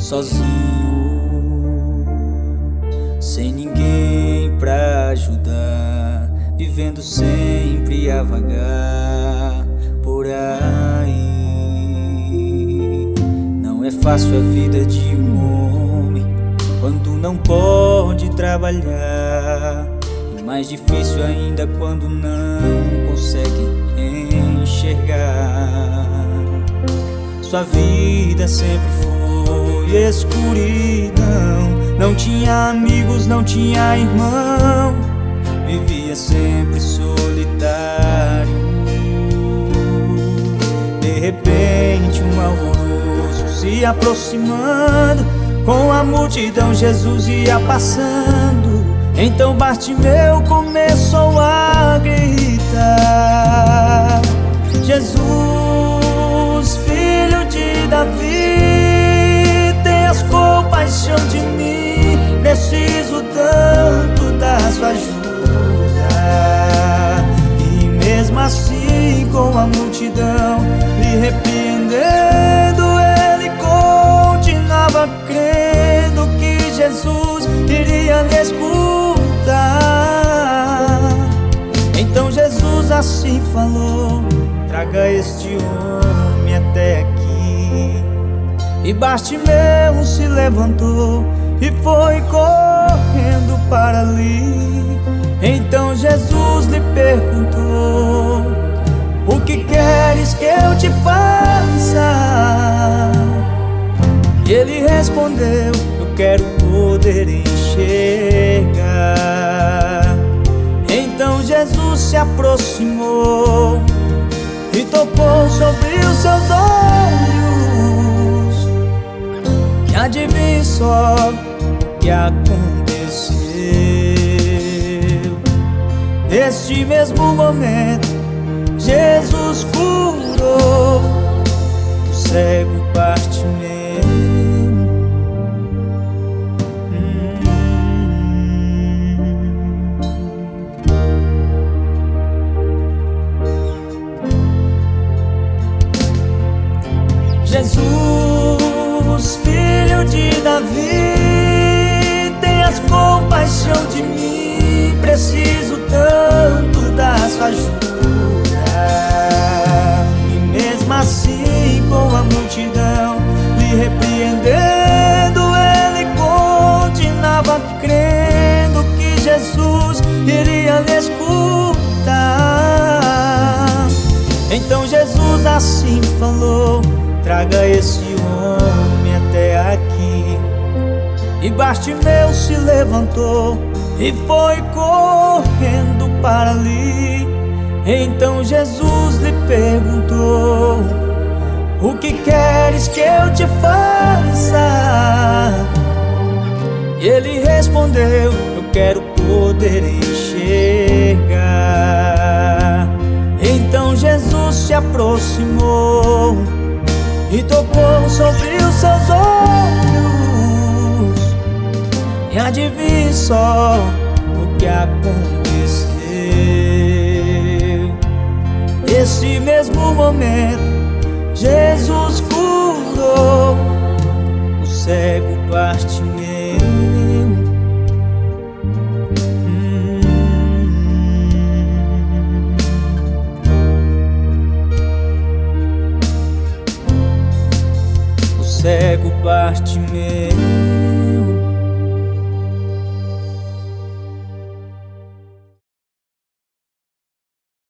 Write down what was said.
sozinho, sem ninguém pra ajudar, vivendo sempre a vagar por aí. Não é fácil a vida de um homem quando não pode trabalhar, e mais difícil ainda quando não consegue enxergar. Sua vida sempre foi escuridão, não tinha amigos, não tinha irmão, vivia sempre solitário. De repente um alvoroço se aproximando, com a multidão Jesus ia passando. Então Bartimeu começou a gritar: Jesus, filho de Davi, tenhas compaixão de mim, preciso tanto da sua ajuda. E mesmo assim, com a multidão lhe repreendendo, ele continuava crendo que Jesus iria lhe escutar. Então Jesus assim falou: traga este homem até aqui. E Bartimeu se levantou e foi correndo para ali. Então Jesus lhe perguntou: o que queres que eu te faça? E ele respondeu: eu quero poder enxergar. Então Jesus se aproximou e tocou sobre os seus olhos. E adivinhe só o que aconteceu. Neste mesmo momento, Jesus curou o cego Bartimeu. Jesus, filho de Davi, tenhas compaixão de mim, preciso tanto da sua ajuda. E mesmo assim, com a multidão lhe repreendendo, ele continuava crendo que Jesus iria lhe escutar. Então Jesus assim falou: traga esse homem até aqui. E Bartimeu se levantou e foi correndo para ali. Então Jesus lhe perguntou: o que queres que eu te faça? E ele respondeu: eu quero poder enxergar. Então Jesus se aproximou e tocou sobre os seus olhos. E adivinhe só o que aconteceu. Nesse mesmo momento, Jesus curou o cego Bartimeu. Cego Bartimeu.